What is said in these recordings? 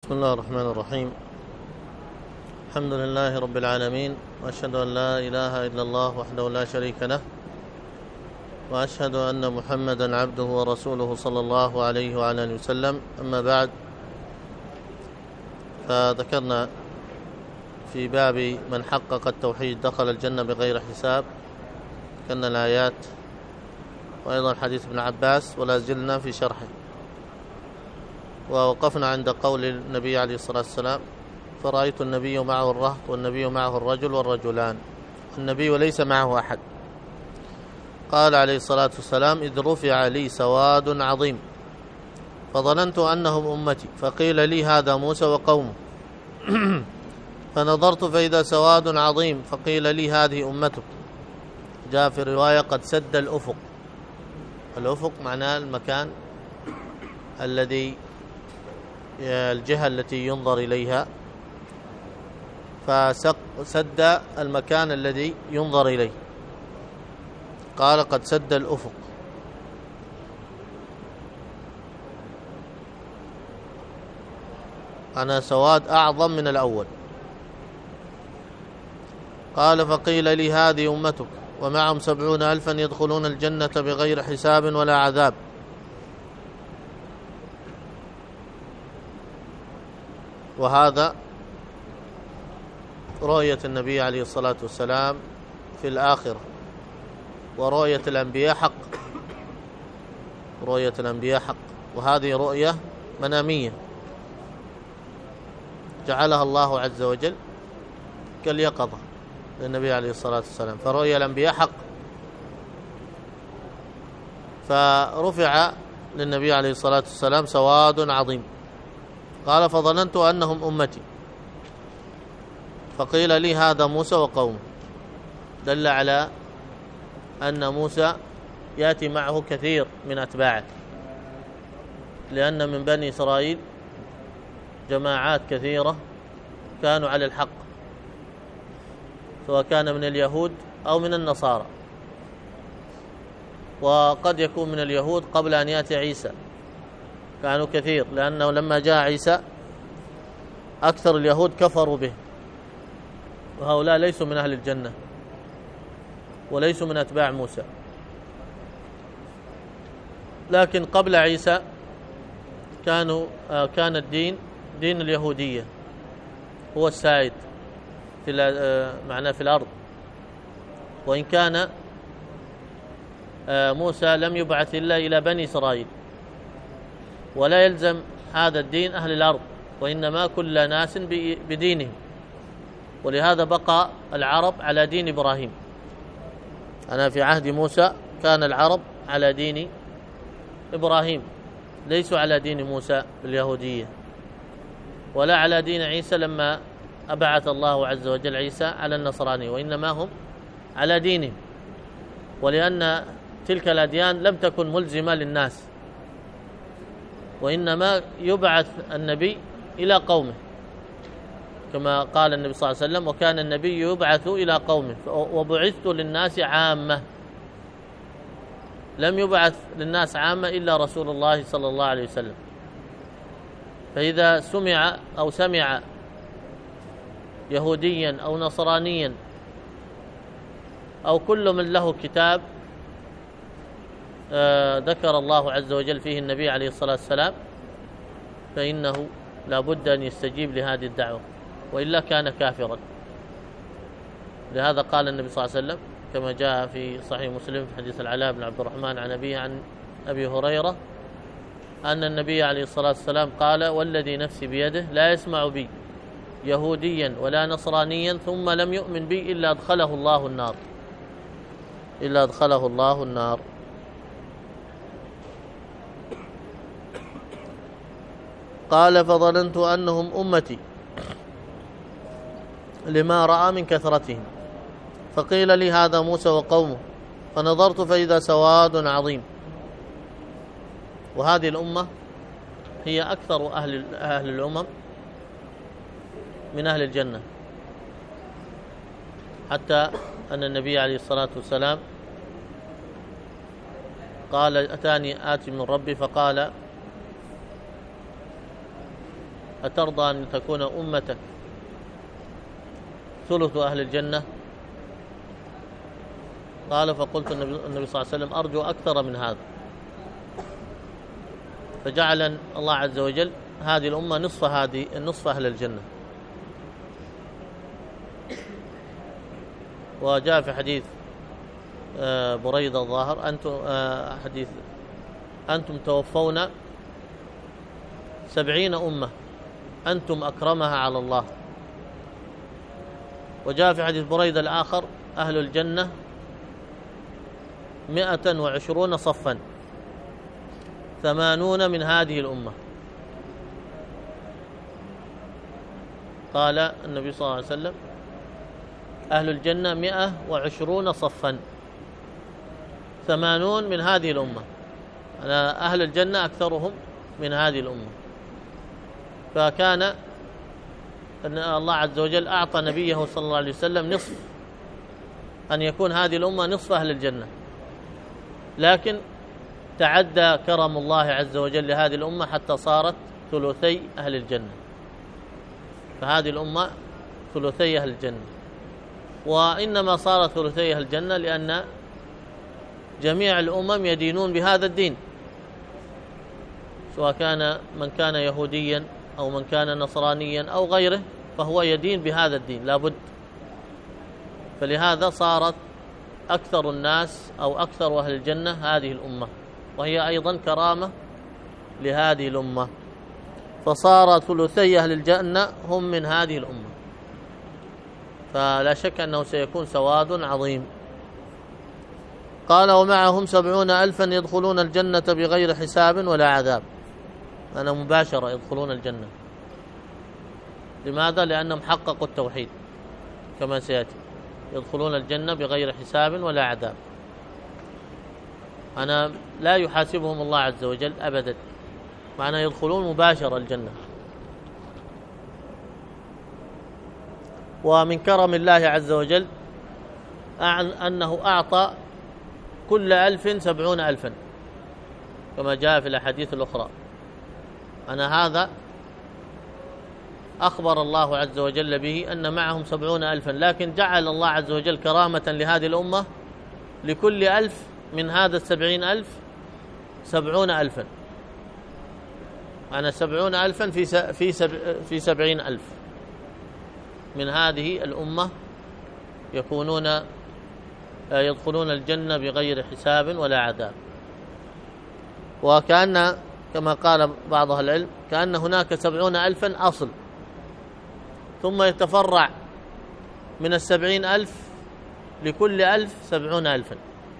بسم الله الرحمن الرحيم. الحمد لله رب العالمين، وأشهد أن لا إله إلا الله وحده لا شريك له، وأشهد أن محمدا عبده ورسوله صلى الله عليه وعلى آله وسلم. أما بعد، فذكرنا في باب من حقق التوحيد دخل الجنة بغير حساب، ذكرنا الآيات وأيضا حديث ابن عباس، ولا زلنا في شرحه. ووقفنا عند قول النبي عليه الصلاة والسلام: فرأيت النبي معه الرهط والنبي معه الرجل والرجلان، النبي وليس معه أحد. قال عليه الصلاة والسلام: إذ رفع لي سواد عظيم فظننت أنهم أمتي، فقيل لي هذا موسى وقومه فنظرت فإذا سواد عظيم فقيل لي هذه أمتك. جاء في الرواية: قد سد الأفق. الأفق معناه المكان الذي الجهة التي ينظر إليها، فسد المكان الذي ينظر إليه. قال: قد سد الأفق. أنا سواد أعظم من الأول. قال: فقيل لي هذه أمتك ومعهم 70,000 يدخلون الجنة بغير حساب ولا عذاب. وهذا رؤية النبي عليه الصلاة والسلام في الآخرة، ورؤية الأنبياء حق. رؤية الأنبياء حق، وهذه رؤية منامية جعلها الله عز وجل كاليقظة للنبي عليه الصلاة والسلام، فرؤية الأنبياء حق. فرفع للنبي عليه الصلاة والسلام سواد عظيم. قال: فظننت أنهم أمتي، فقيل لي هذا موسى وقومه. دل على أن موسى يأتي معه كثير من أتباعه، لأن من بني إسرائيل جماعات كثيرة كانوا على الحق، سواء كان من اليهود أو من النصارى. وقد يكون من اليهود قبل أن يأتي عيسى كانوا كثير، لأنه لما جاء عيسى أكثر اليهود كفروا به، وهؤلاء ليسوا من أهل الجنة وليسوا من أتباع موسى. لكن قبل عيسى كان الدين دين اليهودية هو السائد في الأرض، وإن كان موسى لم يبعث إلا إلى بني إسرائيل، ولا يلزم هذا الدين أهل الأرض، وإنما كل ناس بدينهم. ولهذا بقى العرب على دين إبراهيم. أنا في عهد موسى كان العرب على دين إبراهيم، ليسوا على دين موسى اليهودية، ولا على دين عيسى لما أبعث الله عز وجل عيسى على النصرانية، وإنما هم على دينهم. ولأن تلك الأديان لم تكن ملزمة للناس، وإنما يبعث النبي إلى قومه، كما قال النبي صلى الله عليه وسلم: وكان النبي يبعث إلى قومه وبعثت للناس عامة. لم يبعث للناس عامة إلا رسول الله صلى الله عليه وسلم. فإذا سمع يهوديا أو نصرانيا أو كل من له كتاب ذكر الله عز وجل فيه النبي عليه الصلاة والسلام، فإنه لا بد أن يستجيب لهذه الدعوة، وإلا كان كافرا. لهذا قال النبي صلى الله عليه وسلم كما جاء في صحيح مسلم في حديث العلاء بن عبد الرحمن عن أبيه عن أبي هريرة أن النبي عليه الصلاة والسلام قال: والذي نفسي بيده لا يسمع بي يهوديا ولا نصرانيا ثم لم يؤمن بي إلا أدخله الله النار. قال: فظننت أنهم أمتي لما رأى من كثرتهم، فقيل لي هذا موسى وقومه، فنظرت فإذا سواد عظيم. وهذه الأمة هي أكثر أهل الأمم من أهل الجنة، حتى أن النبي عليه الصلاة والسلام قال: أتاني آتي من ربي فقال: أترضى أن تكون أمتك ثلث أهل الجنة؟ قال فقلت النبي صلى الله عليه وسلم أرجو أكثر من هذا. فجعل الله عز وجل هذه الأمة نصف أهل الجنة. وجاء في حديث بريدة الظاهر حديث أنتم توفون 70 أمة أنتم أكرمها على الله. وجاء في حديث بريدة الآخر أهل الجنة 120 صفا 80 من هذه الأمة. قال النبي صلى الله عليه وسلم أهل الجنة 120 صفا 80 من هذه الأمة. أهل الجنة أكثرهم من هذه الأمة. فكان أن الله عز وجل أعطى نبيه صلى الله عليه وسلم نصف، أن يكون هذه الأمة نصف أهل الجنة، لكن تعدى كرم الله عز وجل لهذه الأمة حتى صارت ثلثي أهل الجنة. فهذه الأمة ثلثي أهل الجنة. وإنما صارت ثلثي أهل الجنة لأن جميع الأمم يدينون بهذا الدين، سواء كان من كان يهوديا أو من كان نصرانيا أو غيره، فهو يدين بهذا الدين لابد. فلهذا صارت أكثر الناس أو أكثر أهل الجنة هذه الأمة، وهي أيضا كرامة لهذه الأمة. فصار ثلثي أهل الجنة هم من هذه الأمة. فلا شك أنه سيكون سواد عظيم. قال ومعهم 70,000 يدخلون الجنة بغير حساب ولا عذاب. أنا مباشرة يدخلون الجنة. لماذا؟ لأنهم حققوا التوحيد كما سيأتي، يدخلون الجنة بغير حساب ولا عذاب. أنا لا يحاسبهم الله عز وجل أبدا، معنى يدخلون مباشرة الجنة. ومن كرم الله عز وجل أنه أعطى كل 1000 70,000 كما جاء في الأحاديث الأخرى. هذا أخبر الله عز وجل به أن معهم 70,000، لكن جعل الله عز وجل كرامة لهذه الأمة لكل 1000 من هذا 70,000 70,000. 70,000 في 70,000 من هذه الأمة يدخلون الجنة بغير حساب ولا عذاب. وكأن كما قال بعض أهل العلم كأن هناك 70,000 أصل، ثم يتفرع من 70,000 لكل 1000 70,000.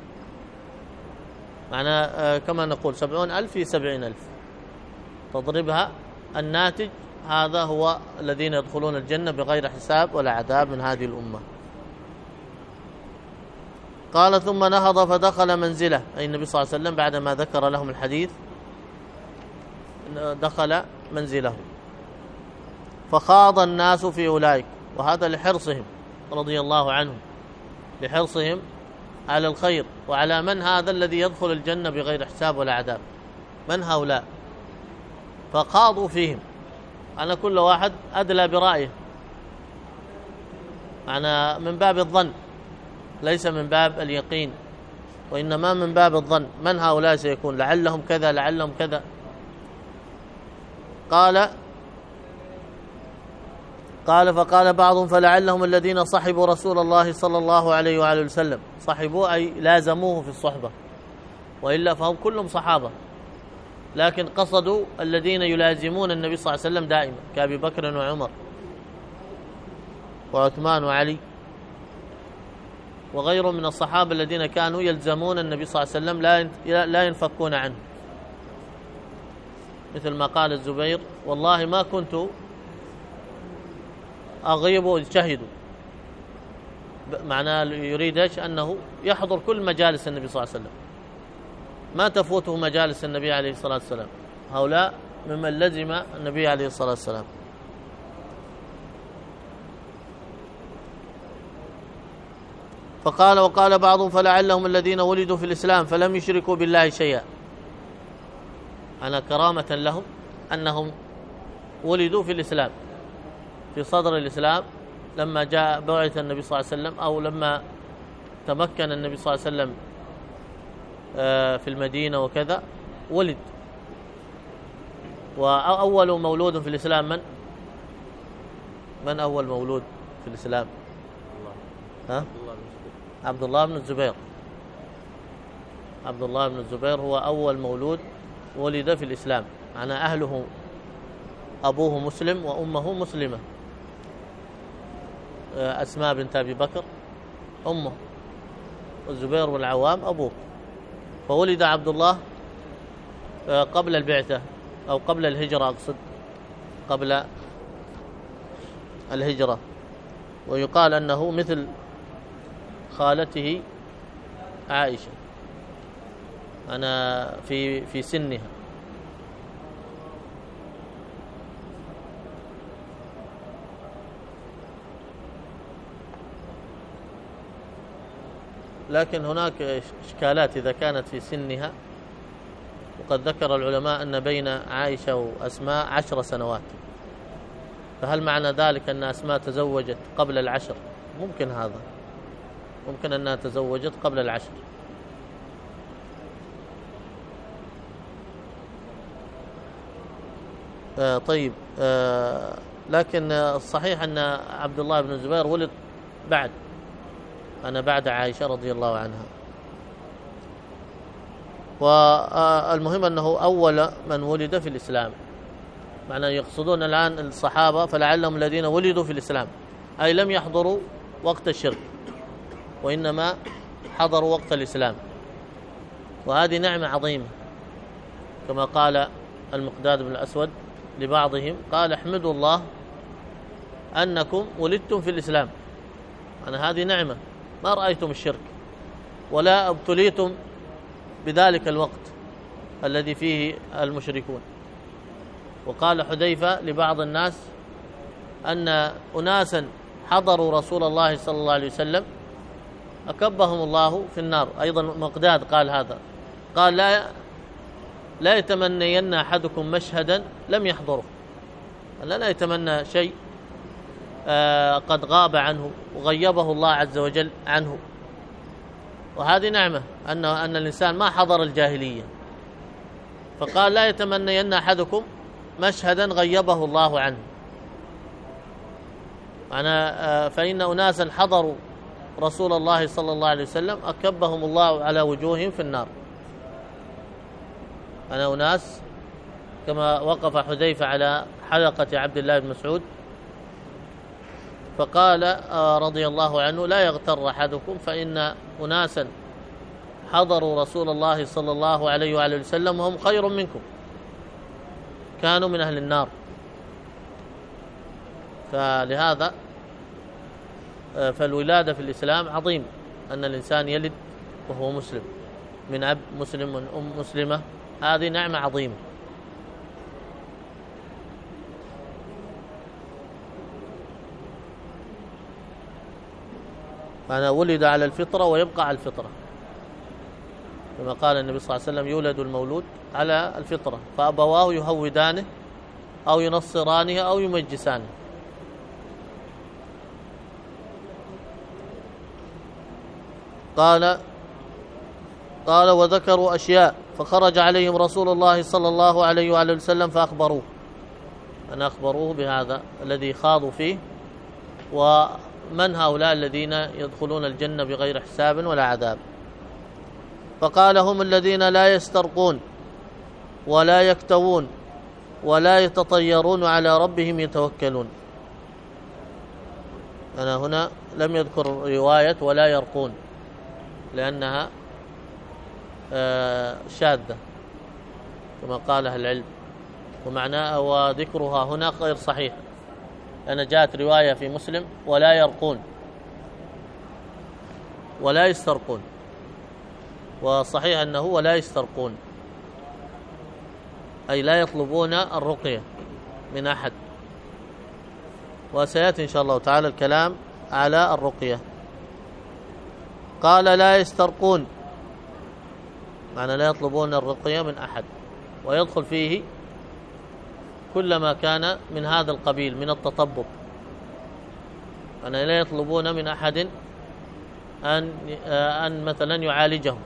كما نقول 70,000 في 70,000 تضربها الناتج، هذا هو الذين يدخلون الجنة بغير حساب ولا عذاب من هذه الأمة. قال ثم نهض فدخل منزله، أي النبي صلى الله عليه وسلم بعدما ذكر لهم الحديث دخل منزله. فخاض الناس في أولئك، وهذا لحرصهم رضي الله عنهم، لحرصهم على الخير وعلى من هذا الذي يدخل الجنة بغير حساب ولا عذاب، من هؤلاء. فخاضوا فيهم، كل واحد أدلى برأيه، من باب الظن ليس من باب اليقين، وإنما من باب الظن من هؤلاء سيكون، لعلهم كذا لعلهم كذا. قال فقال بعضهم فلعلهم الذين صحبوا رسول الله صلى الله عليه وآله وسلم. صحبوا أي لازموه في الصحبة، وإلا فهم كلهم صحابة، لكن قصدوا الذين يلازمون النبي صلى الله عليه وسلم دائما كأبي بكر وعمر وعثمان وعلي وغيرهم من الصحابة الذين كانوا يلزمون النبي صلى الله عليه وسلم لا ينفكون عنه، مثل ما قال الزبير والله ما كنت أغيب شهدوا، معناه يريد أنه يحضر كل مجالس النبي صلى الله عليه وسلم، ما تفوته مجالس النبي عليه الصلاة والسلام. هؤلاء ممن لزم النبي عليه الصلاة والسلام. فقال وقال بعضهم فلعلهم الذين ولدوا في الإسلام فلم يشركوا بالله شيئا. كرامة لهم أنهم ولدوا في الإسلام، في صدر الإسلام، لما جاء بعث النبي صلى الله عليه وسلم، أو لما تمكن النبي صلى الله عليه وسلم في المدينة وكذا ولد. وأول مولود في الإسلام من أول مولود في الإسلام؟ ها؟ عبد الله بن الزبير. عبد الله بن الزبير هو أول مولود ولد في الإسلام. معنى أهله أبوه مسلم وأمه مسلمة. أسماء بنت أبي بكر أمه، والزبير بن العوام أبوه. فولد عبد الله قبل البعثة، أو قبل الهجرة، أقصد قبل الهجرة. ويقال أنه مثل خالته عائشة، أنا في سنها. لكن هناك إشكالات إذا كانت في سنها، وقد ذكر العلماء أن بين عائشة وأسماء 10 سنوات، فهل معنى ذلك أن أسماء تزوجت قبل 10؟ ممكن هذا، ممكن أنها تزوجت قبل 10. طيب، لكن الصحيح أن عبد الله بن الزبير ولد بعد عائشة رضي الله عنها. والمهم أنه أول من ولد في الإسلام. معنى يقصدون الآن الصحابة فلعلهم الذين ولدوا في الإسلام، أي لم يحضروا وقت الشرك، وإنما حضروا وقت الإسلام. وهذه نعمة عظيمة، كما قال المقداد بن الأسود لبعضهم، قال احمدوا الله أنكم ولدتم في الإسلام. أنا هذه نعمة، ما رأيتم الشرك ولا ابتليتم بذلك الوقت الذي فيه المشركون. وقال حذيفة لبعض الناس أن أناسا حضروا رسول الله صلى الله عليه وسلم أكبهم الله في النار. أيضا مقداد قال هذا، قال لا يتمنين أحدكم مشهدا لم يحضره، لا يتمنى شيء قد غاب عنه وغيبه الله عز وجل عنه. وهذه نعمة أن الإنسان ما حضر الجاهلية. فقال لا يتمنين أحدكم مشهدا غيبه الله عنه. فإن أناسا حضروا رسول الله صلى الله عليه وسلم أكبهم الله على وجوههم في النار. أناس كما وقف حذيفة على حلقة عبد الله بن مسعود فقال رضي الله عنه لا يغتر أحدكم فإن أناسا حضروا رسول الله صلى الله عليه وآله وسلم وهم خير منكم، كانوا من أهل النار. فلهذا فالولادة في الإسلام عظيم، أن الإنسان يلد وهو مسلم، من أب مسلم من أم مسلمة، هذه نعمة عظيمة. فأنا ولد على الفطرة ويبقى على الفطرة، كما قال النبي صلى الله عليه وسلم يولد المولود على الفطرة فأبواه يهودانه أو ينصرانه أو يمجسانه. قال وذكروا أشياء فخرج عليهم رسول الله صلى الله عليه وآله وسلم فأخبروه، أخبروه بهذا الذي خاضوا فيه، ومن هؤلاء الذين يدخلون الجنة بغير حساب ولا عذاب. فقال هم الذين لا يسترقون ولا يكتوون ولا يتطيرون على ربهم يتوكلون. أنا هنا لم يذكر رواية ولا يرقون لأنها شاذة كما قال أهل العلم، ومعناه وذكرها هنا غير صحيح، لأن جاءت رواية في مسلم ولا يرقون ولا يسترقون، وصحيح أنه ولا يسترقون أي لا يطلبون الرقية من أحد. وسيأتي إن شاء الله تعالى الكلام على الرقية. قال لا يسترقون معنى لا يطلبون الرقية من أحد، ويدخل فيه كلما كان من هذا القبيل من التطبب، أنا لا يطلبون من أحد أن مثلا يعالجهم،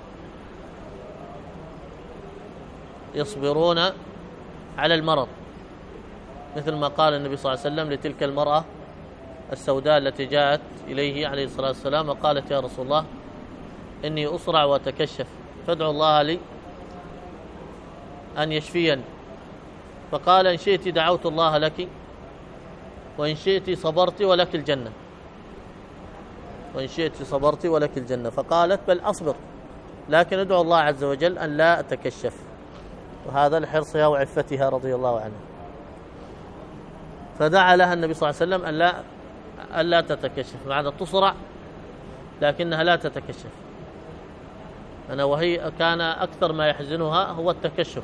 يصبرون على المرض، مثل ما قال النبي صلى الله عليه وسلم لتلك المرأة السوداء التي جاءت إليه عليه الصلاة والسلام وقالت: يا رسول الله إني أصرع وأتكشف فادعو الله لي أن يشفيني. فقال: إن شئت دعوت الله لك، وإن شئت صبرت ولك الجنة، وإن شئت صبرت ولك الجنة. فقالت: بل أصبر، لكن ادعو الله عز وجل أن لا أتكشف. وهذا لحرصها وعفتها رضي الله عنها. فدعا لها النبي صلى الله عليه وسلم أن لا تتكشف، معنى تصرع لكنها لا تتكشف. وهي كان أكثر ما يحزنها هو التكشف،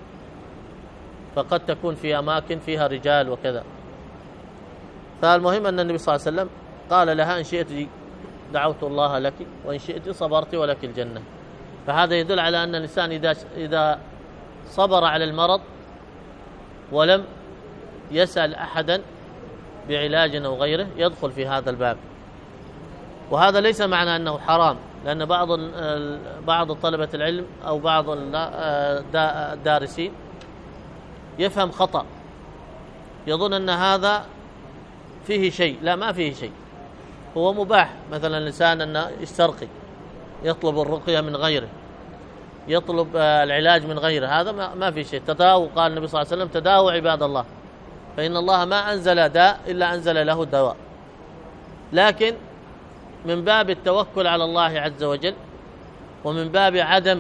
فقد تكون في أماكن فيها رجال وكذا. فالمهم أن النبي صلى الله عليه وسلم قال لها: إن شئت دعوت الله لك، وإن شئت صبرت ولك الجنة. فهذا يدل على أن الإنسان إذا صبر على المرض ولم يسأل أحدا بعلاج أو غيره يدخل في هذا الباب. وهذا ليس معنى أنه حرام، لأن بعض طلبة العلم أو بعض الدارسين يفهم خطأ، يظن أن هذا فيه شيء. لا، ما فيه شيء، هو مباح. مثلا الإنسان أنه يسترقي، يطلب الرقية من غيره، يطلب العلاج من غيره، هذا ما في شيء. تداووا، قال النبي صلى الله عليه وسلم: تداووا عباد الله، فإن الله ما أنزل داء إلا أنزل له دواء. لكن من باب التوكل على الله عز وجل، ومن باب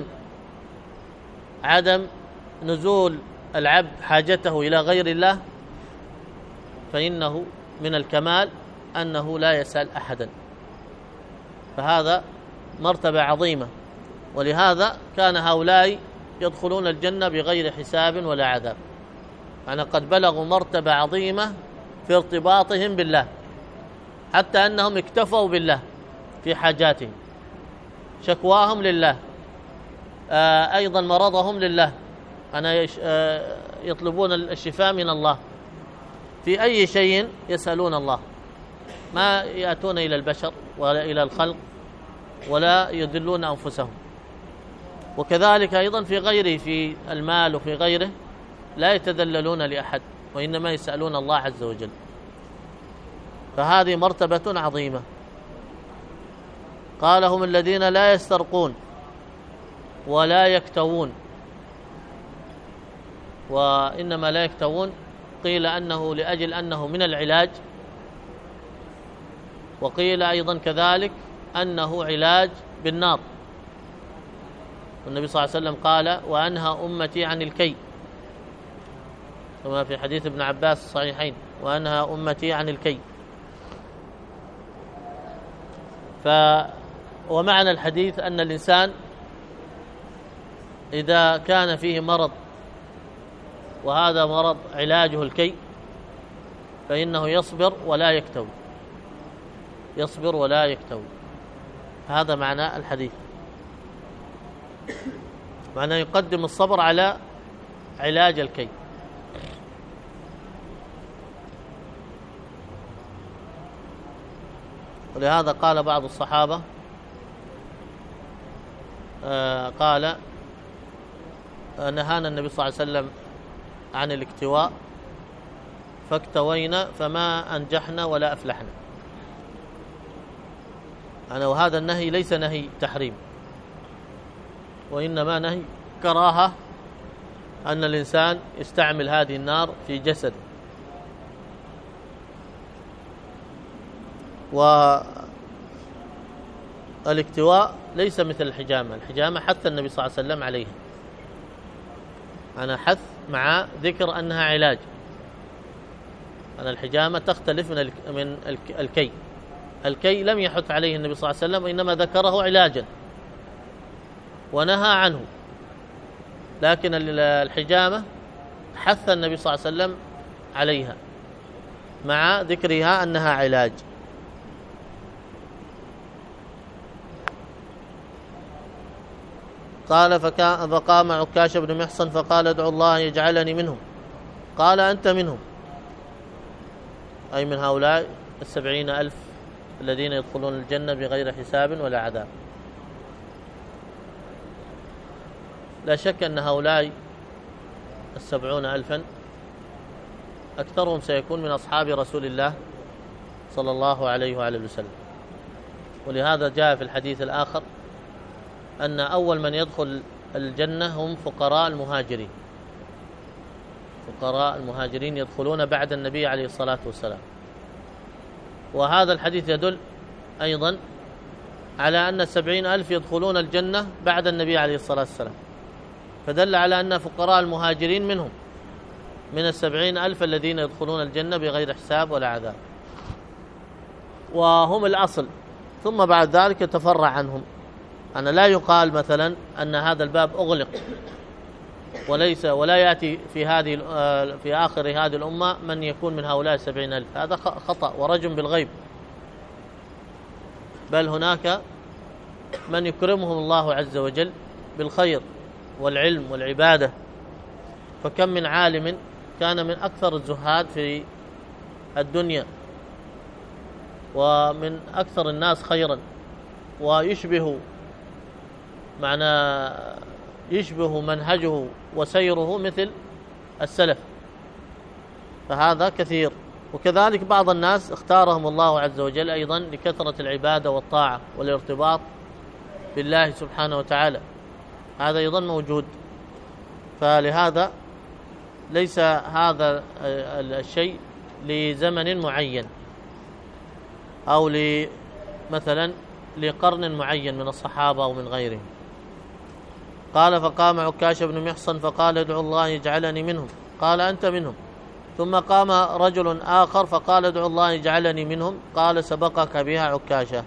عدم نزول العبد حاجته إلى غير الله، فإنه من الكمال أنه لا يسأل أحدا. فهذا مرتبة عظيمة، ولهذا كان هؤلاء يدخلون الجنة بغير حساب ولا عذاب. قد بلغوا مرتبة عظيمة في ارتباطهم بالله، حتى أنهم اكتفوا بالله في حاجاتهم، شكواهم لله، أيضا مرضهم لله، يطلبون الشفاء من الله، في أي شيء يسألون الله، ما يأتون إلى البشر ولا إلى الخلق ولا يدلون أنفسهم. وكذلك أيضا في غيره، في المال وفي غيره، لا يتذللون لأحد، وإنما يسألون الله عز وجل. فهذه مرتبة عظيمة. قال: هم الذين لا يسترقون ولا يكتوون. وإنما لا يكتوون قيل أنه لأجل أنه من العلاج، وقيل أيضا كذلك أنه علاج بالنار. والنبي صلى الله عليه وسلم قال: وأنهى أمتي عن الكي، كما في حديث ابن عباس الصحيحين: وأنهى أمتي عن الكي. ومعنى الحديث أن الإنسان إذا كان فيه مرض وهذا مرض علاجه الكي، فإنه يصبر ولا يكتوي، يصبر ولا يكتوي. هذا معنى الحديث، معناه يقدم الصبر على علاج الكي. ولهذا قال بعض الصحابة، قال: نهانا النبي صلى الله عليه وسلم عن الاكتواء فاكتوينا فما أنجحنا ولا أفلحنا. وهذا النهي ليس نهي تحريم، وإنما نهي كراهة، أن الإنسان يستعمل هذه النار في جسده. والاكتواء ليس مثل الحجامة. الحجامة حث النبي صلى الله عليه وسلم عليها، حث مع ذكر أنها علاج. الحجامة تختلف من الكي. الكي لم يحث عليه النبي صلى الله عليه وسلم، وإنما ذكره علاجا ونهى عنه. لكن الحجامة حث النبي صلى الله عليه وسلم عليها مع ذكرها أنها علاج. قال: فقام عكاش بن محصن فقال: ادعو الله يجعلني منهم. قال أنت منهم، أي من هؤلاء 70,000 الذين يدخلون الجنة بغير حساب ولا عذاب. لا شك أن هؤلاء 70,000 أكثرهم سيكون من أصحاب رسول الله صلى الله عليه وآله وسلم. ولهذا جاء في الحديث الآخر أن أول من يدخل الجنة هم فقراء المهاجرين. فقراء المهاجرين يدخلون بعد النبي عليه الصلاة والسلام. وهذا الحديث يدل أيضا على أن 70,000 يدخلون الجنة بعد النبي عليه الصلاة والسلام، فدل على أن فقراء المهاجرين منهم، من 70,000 الذين يدخلون الجنة بغير حساب ولا عذاب، وهم الأصل. ثم بعد ذلك يتفرع عنهم. أنا لا يقال مثلا أن هذا الباب أغلق ولا يأتي في آخر هذه الأمة من يكون من هؤلاء 70,000. هذا خطأ ورجم بالغيب، بل هناك من يكرمهم الله عز وجل بالخير والعلم والعبادة. فكم من عالم كان من أكثر الزهاد في الدنيا ومن أكثر الناس خيرا، يشبه منهجه وسيره مثل السلف، فهذا كثير. وكذلك بعض الناس اختارهم الله عز وجل أيضا لكثرة العبادة والطاعة والارتباط بالله سبحانه وتعالى، هذا أيضا موجود. فلهذا ليس هذا الشيء لزمن معين أو مثلا لقرن معين من الصحابة أو من غيرهم. قال فقام عكاشة بن محصن فقال ادعو الله يجعلني منهم، قال أنت منهم. ثم قام رجل آخر فقال ادعو الله يجعلني منهم، قال سبقك بها عكاشة.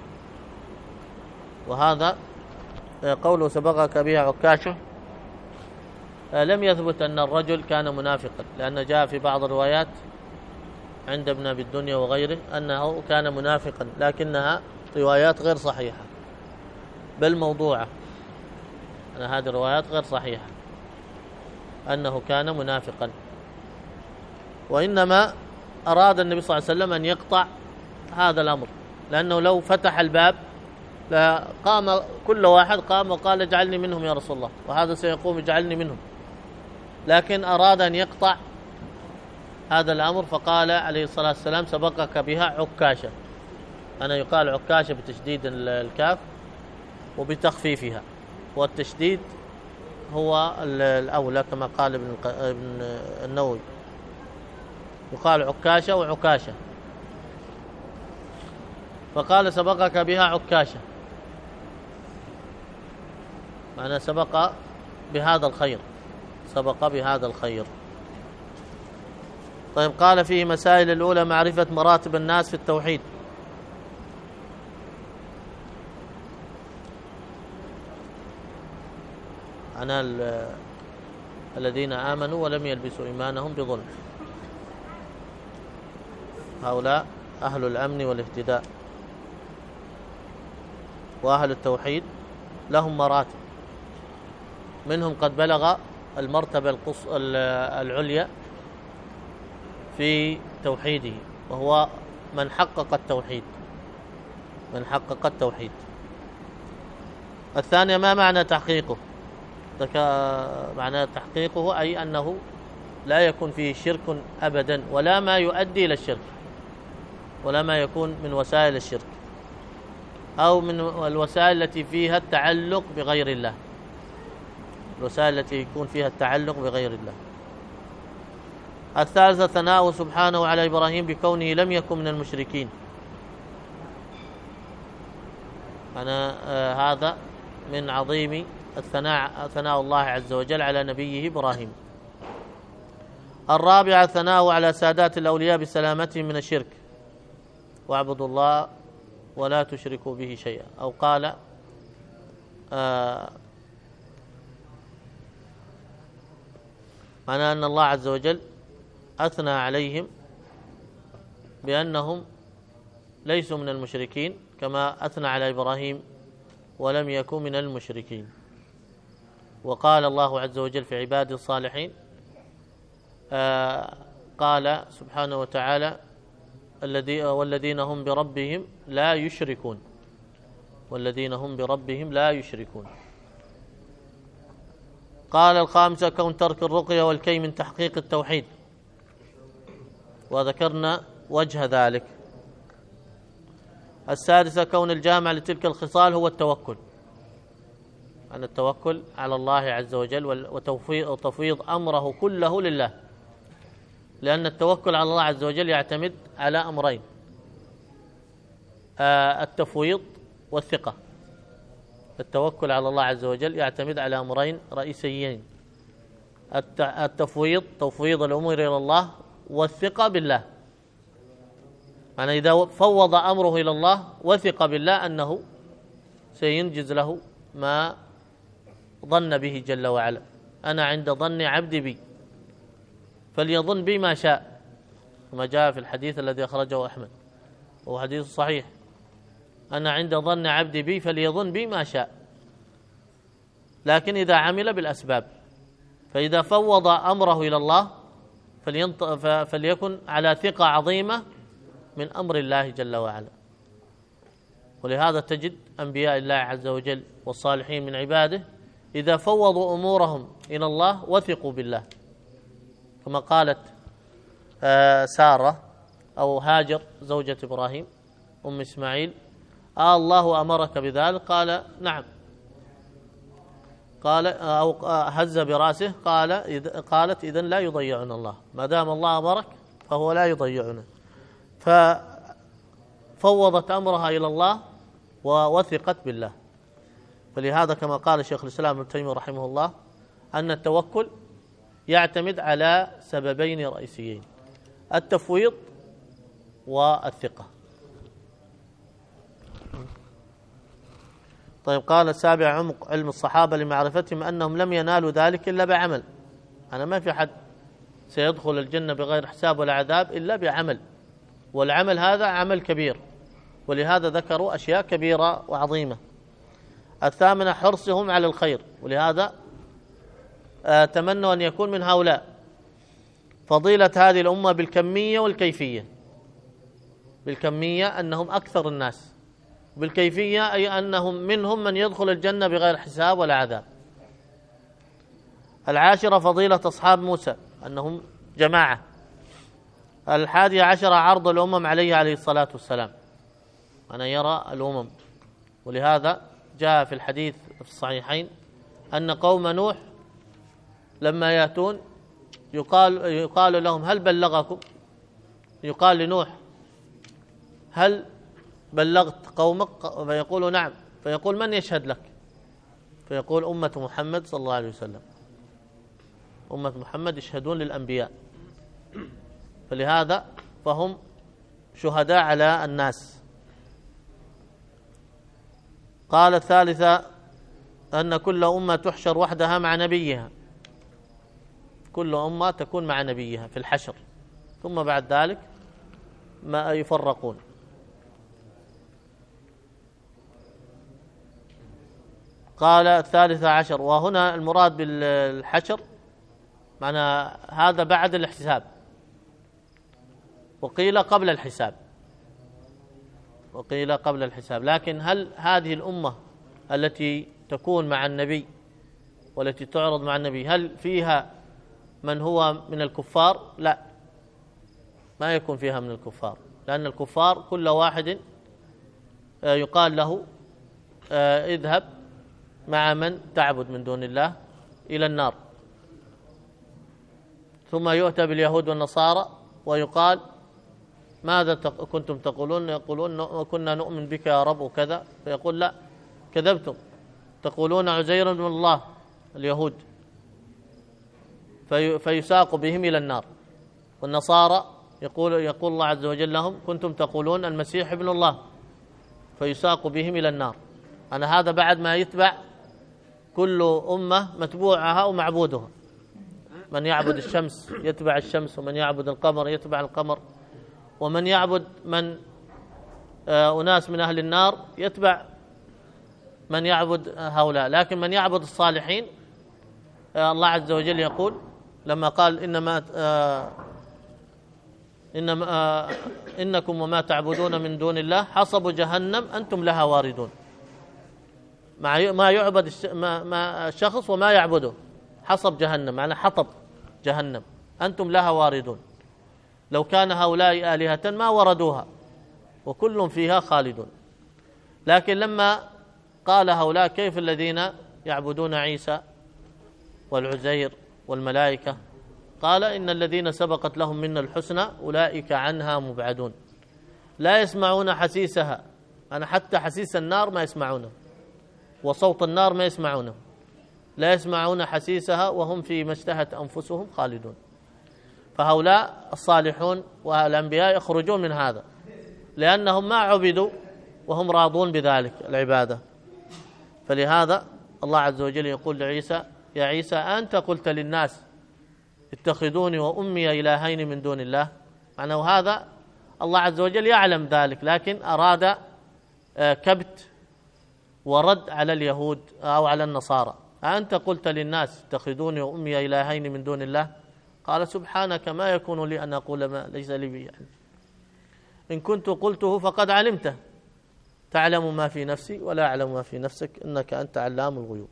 وهذا قوله سبقك بها عكاشة لم يثبت أن الرجل كان منافقا، لأن جاء في بعض الروايات عند ابن أبي الدنيا وغيره أنه كان منافقا، لكنها روايات غير صحيحة بل موضوعة. أن هذه الروايات غير صحيحة أنه كان منافقا، وإنما أراد النبي صلى الله عليه وسلم أن يقطع هذا الأمر، لأنه لو فتح الباب لقام كل واحد قام وقال اجعلني منهم يا رسول الله، وهذا سيقوم اجعلني منهم، لكن أراد أن يقطع هذا الأمر فقال عليه الصلاة والسلام سبقك بها عكاشة. أنا يقال عكاشة بتشديد الكاف وبتخفيفها، والتشديد هو الأولى كما قال ابن النووي، يقال عكاشة وعكاشة. فقال سبقك بها عكاشة، معنى سبق بهذا الخير، سبق بهذا الخير. طيب، قال فيه مسائل. الأولى معرفة مراتب الناس في التوحيد. أنا الذين آمنوا ولم يلبسوا إيمانهم بظلم، هؤلاء أهل الأمن والاهتداء. وأهل التوحيد لهم مراتب، منهم قد بلغ المرتبة العليا في توحيده، وهو من حقق التوحيد، من حقق التوحيد. الثانية ما معنى تحقيقه؟ معنى تحقيقه أي أنه لا يكون فيه شرك أبدا، ولا ما يؤدي إلى الشرك، ولا ما يكون من وسائل الشرك أو من الوسائل التي فيها التعلق بغير الله، الوسائل التي يكون فيها التعلق بغير الله. الثالثة ثناؤه سبحانه على إبراهيم بكونه لم يكن من المشركين. هذا من عظيم ثناء الله عز وجل على نبيه إبراهيم. الرابعة ثناؤه على سادات الأولياء بسلامتهم من الشرك، واعبدوا الله ولا تشركوا به شيئا. أو قال معنى أن الله عز وجل أثنى عليهم بأنهم ليسوا من المشركين، كما أثنى على إبراهيم ولم يكن من المشركين. وقال الله عز وجل في عباده الصالحين قال سبحانه وتعالى والذين هم بربهم لا يشركون، والذين هم بربهم لا يشركون. قال الخامسة كون ترك الرقية والكي من تحقيق التوحيد، وذكرنا وجه ذلك. السادسة كون الجامع لتلك الخصال هو التوكل، أن التوكل على الله عز وجل وتفويض أمره كله لله، لأن التوكل على الله عز وجل يعتمد على أمرين: التفويض والثقة. التوكل على الله عز وجل يعتمد على أمرين رئيسيين: التفويض، توفيض الأمور إلى الله، والثقة بالله. يعني إذا فوض أمره إلى الله وثق بالله أنه سينجز له ما ظن به جل وعلا. أنا عند ظن عبدي بي فليظن بي ما شاء، كما جاء في الحديث الذي أخرجه أحمد وهو حديث صحيح: أنا عند ظن عبدي بي فليظن بي ما شاء. لكن إذا عمل بالأسباب، فإذا فوض أمره إلى الله فليكن على ثقة عظيمة من أمر الله جل وعلا. ولهذا تجد أنبياء الله عز وجل والصالحين من عباده إذا فوضوا أمورهم إلى الله وثقوا بالله، كما قالت سارة أو هاجر زوجة إبراهيم أم إسماعيل: الله أمرك بذلك؟ قال: نعم. قال أو هز برأسه قالت: إذن لا يضيعنا الله، ما دام الله أمرك فهو لا يضيعنا. ففوضت أمرها إلى الله ووثقت بالله. فلهذا كما قال شيخ الإسلام ابن تيمية رحمه الله أن التوكل يعتمد على سببين رئيسيين: التفويض والثقة. طيب، قال السابع عمق علم الصحابة لمعرفتهم أنهم لم ينالوا ذلك إلا بعمل. أنا ما في حد سيدخل الجنة بغير حساب ولا عذاب إلا بعمل، والعمل هذا عمل كبير، ولهذا ذكروا أشياء كبيرة وعظيمة. الثامنة حرصهم على الخير، ولهذا تمنوا أن يكون من هؤلاء. فضيلة هذه الأمة بالكمية والكيفية. بالكمية أنهم أكثر الناس، بالكيفية أي أنهم منهم من يدخل الجنة بغير حساب ولا عذاب. العاشرة فضيلة أصحاب موسى أنهم جماعة. 11 عرض الأمم عليه عليه الصلاة والسلام، أن يرى الأمم. ولهذا جاء في الحديث في الصحيحين أن قوم نوح لما يأتون يقال لهم: هل بلغكم؟ يقال لنوح: هل بلغت قومك؟ فيقول: نعم. فيقول: من يشهد لك؟ فيقول: أمة محمد صلى الله عليه وسلم. أمة محمد يشهدون للأنبياء، فلهذا فهم شهداء على الناس. قال الثالثة أن كل أمة تحشر وحدها مع نبيها، كل أمة تكون مع نبيها في الحشر، ثم بعد ذلك ما يفرقون. قال 13 وهنا المراد بالحشر معنى هذا بعد الحساب، وقيل قبل الحساب، وقيل قبل الحساب. لكن هل هذه الأمة التي تكون مع النبي والتي تعرض مع النبي هل فيها من هو من الكفار؟ لا، ما يكون فيها من الكفار، لأن الكفار كل واحد يقال له اذهب مع من تعبد من دون الله إلى النار. ثم يؤتى باليهود والنصارى ويقال: ماذا كنتم تقولون؟ يقولون: كنا نؤمن بك يا رب وكذا. فيقول: لا، كذبتم، تقولون عزير بن الله اليهود. فيساق بهم إلى النار. والنصارى يقول الله عز وجل لهم: كنتم تقولون المسيح ابن الله، فيساق بهم إلى النار. أنا هذا بعد ما يتبع كل أمة متبوعها ومعبودها، من يعبد الشمس يتبع الشمس، ومن يعبد القمر يتبع القمر، ومن يعبد أناس من أهل النار يتبع من يعبد هؤلاء. لكن من يعبد الصالحين الله عز وجل يقول لما قال إنكم وما تعبدون من دون الله حصب جهنم أنتم لها واردون. ما يعبد ما الشخص وما يعبده حصب جهنم، معنى حطب جهنم أنتم لها واردون. لو كان هؤلاء آلهة ما وردوها وكل فيها خالدون. لكن لما قال هؤلاء كيف الذين يعبدون عيسى والعزير والملائكة، قال إن الذين سبقت لهم منا الحسنى أولئك عنها مبعدون لا يسمعون حسيسها. أنا حتى حسيس النار ما يسمعونه، وصوت النار ما يسمعونه، لا يسمعون حسيسها وهم فيما اشتهت أنفسهم خالدون. فهؤلاء الصالحون والأنبياء يخرجون من هذا، لأنهم ما عبدوا وهم راضون بذلك العبادة. فلهذا الله عز وجل يقول لعيسى: يا عيسى أنت قلت للناس اتخذوني وأمي إلهين من دون الله. معنى هذا الله عز وجل يعلم ذلك، لكن أراد كبت ورد على اليهود أو على النصارى. أنت قلت للناس اتخذوني وأمي إلهين من دون الله. قال: سبحانك ما يكون لي أن أقول ما ليس لي به علم، إن كنت قلته فقد علمته، تعلم ما في نفسي ولا أعلم ما في نفسك إنك أنت علام الغيوب.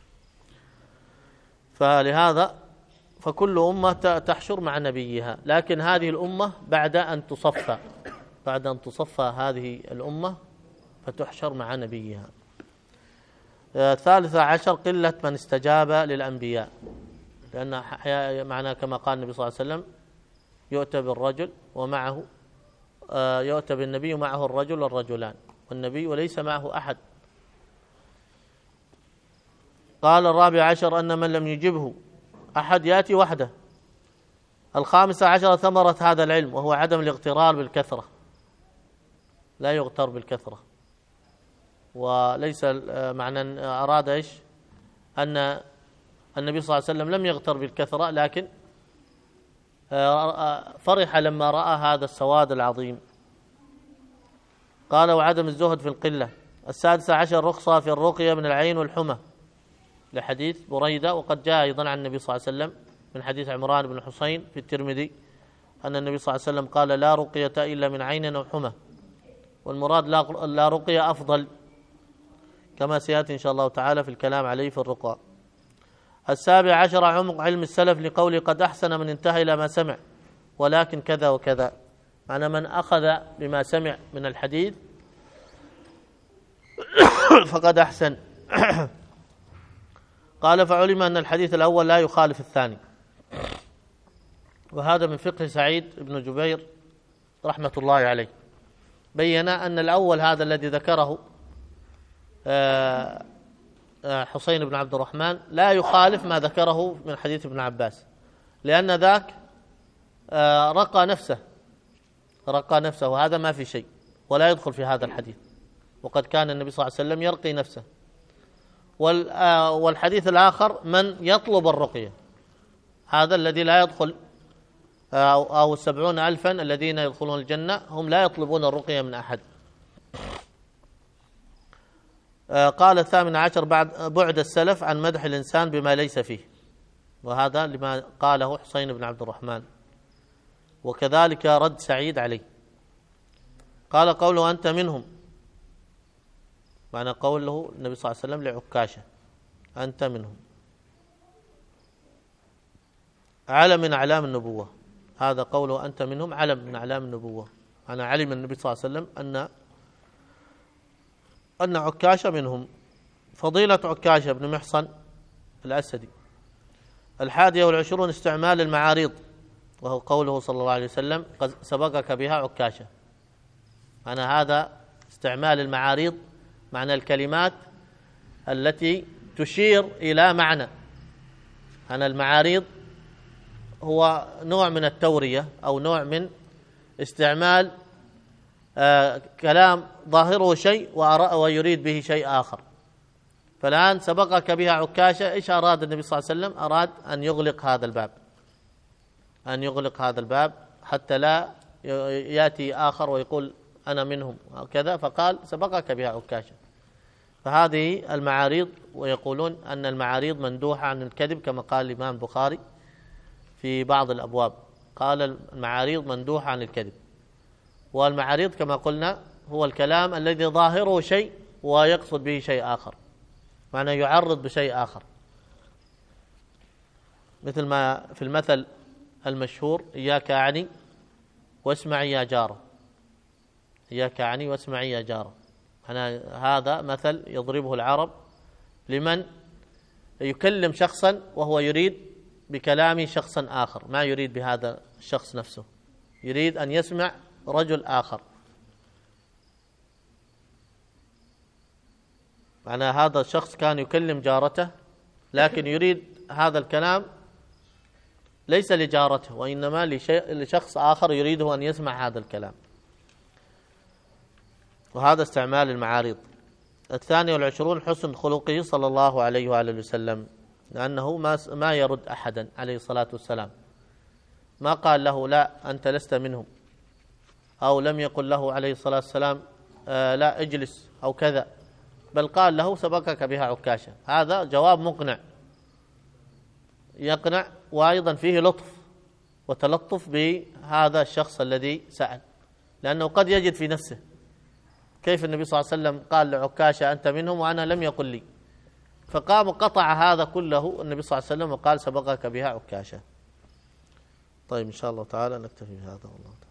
فلهذا فكل أمة تحشر مع نبيها، لكن هذه الأمة بعد أن تصفى هذه الأمة فتحشر مع نبيها. 13 قلة من استجاب للأنبياء، لأن معناه كما قال النبي صلى الله عليه وسلم: يؤتى بالرجل ومعه يؤتى بالنبي ومعه الرجل والرجلان، والنبي وليس معه أحد. قال 14 أن من لم يجبه أحد يأتي وحده. 15 ثمرة هذا العلم، وهو عدم الاغترار بالكثرة، لا يغتر بالكثرة. وليس معنى أراد إيش؟ أن النبي صلى الله عليه وسلم لم يغتر بالكثرة، لكن فرح لما رأى هذا السواد العظيم. قال: وعدم الزهد في القلة. 16 رخصة في الرقية من العين والحمى، لحديث بريدة، وقد جاء أيضا عن النبي صلى الله عليه وسلم من حديث عمران بن حسين في الترمذي أن النبي صلى الله عليه وسلم قال: لا رقية إلا من عين أو حمى. والمراد لا رقية أفضل، كما سيأتي إن شاء الله تعالى في الكلام عليه في الرقى. 17 عمق علم السلف لقوله: قد أحسن من انتهى إلى ما سمع ولكن كذا وكذا. معنى من أخذ بما سمع من الحديث فقد أحسن. قال: فعلم أن الحديث الأول لا يخالف الثاني. وهذا من فقه سعيد بن جبير رحمة الله عليه. بين أن الأول هذا الذي ذكره حسين بن عبد الرحمن لا يخالف ما ذكره من حديث ابن عباس، لأن ذاك رقى نفسه، وهذا ما في شيء ولا يدخل في هذا الحديث. وقد كان النبي صلى الله عليه وسلم يرقي نفسه. والحديث الآخر من يطلب الرقية، هذا الذي لا يدخل، أو 70,000 الذين يدخلون الجنة هم لا يطلبون الرقية من أحد. قال 18 بعد السلف عن مدح الإنسان بما ليس فيه، وهذا لما قاله حسين بن عبد الرحمن، وكذلك رد سعيد عليه. قال: قوله أنت منهم، معنى قوله النبي صلى الله عليه وسلم لعكاشة: أنت منهم، علم من أعلام النبوة. هذا قوله أنت منهم علم من أعلام النبوة، أنا علم النبي صلى الله عليه وسلم أن عكاشة منهم. فضيلة عكاشة بن محصن الأسدي. 21 استعمال المعاريض، وهو قوله صلى الله عليه وسلم: قد سبقك بها عكاشة. معنى هذا استعمال المعاريض، معنى الكلمات التي تشير إلى معنى. أنا المعاريض هو نوع من التورية أو نوع من استعمال كلام ظاهره شيء ويريد به شيء آخر. فالآن سبقك بها عكاشة، إيش أراد النبي صلى الله عليه وسلم؟ أراد أن يغلق هذا الباب حتى لا يأتي آخر ويقول أنا منهم كذا، فقال سبقك بها عكاشة. فهذه المعاريض، ويقولون أن المعاريض مندوحة عن الكذب كما قال الإمام البخاري في بعض الأبواب، قال المعاريض مندوحة عن الكذب. والمعاريض كما قلنا هو الكلام الذي ظاهره شيء ويقصد به شيء آخر، معناه يعرض بشيء آخر، مثل ما في المثل المشهور: إياك أعني واسمعي يا جارة. إياك أعني واسمعي يا جارة، هذا مثل يضربه العرب لمن يكلم شخصا وهو يريد بكلام شخصا آخر، ما يريد بهذا الشخص نفسه، يريد أن يسمع رجل آخر. هذا الشخص كان يكلم جارته، لكن يريد هذا الكلام ليس لجارته، وإنما لشخص آخر يريده أن يسمع هذا الكلام، وهذا استعمال المعارض. 22 حسن خلقه صلى الله عليه وآله وسلم، لأنه ما يرد أحدا عليه الصلاة والسلام، ما قال له لا أنت لست منهم، أو لم يقل له عليه الصلاة والسلام لا اجلس أو كذا، بل قال له سبقك بها عكاشة. هذا جواب مقنع يقنع، وأيضا فيه لطف وتلطف بهذا الشخص الذي سأل، لأنه قد يجد في نفسه كيف النبي صلى الله عليه وسلم قال لعكاشة أنت منهم وأنا لم يقل لي، فقام قطع هذا كله النبي صلى الله عليه وسلم وقال سبقك بها عكاشة. طيب إن شاء الله تعالى نكتفي بهذا والله تعالى.